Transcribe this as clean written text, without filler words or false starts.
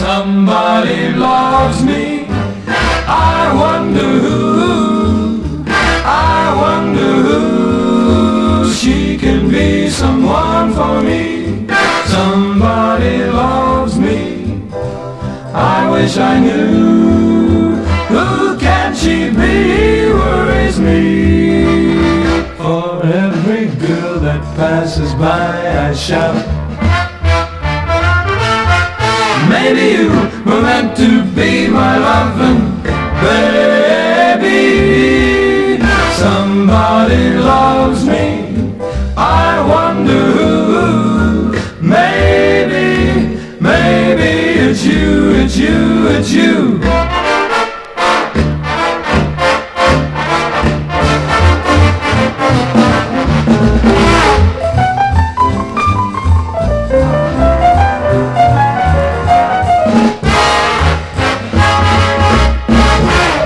Somebody loves me. I wonder who, I wonder who. She can be someone for me. Somebody loves me. I wish I knew. Who can she be? Worries me. For every girl that passes by I shout, maybe you were meant to be my loving baby. Somebody loves me. I wonder who. Maybe it's you, it's you, it's you.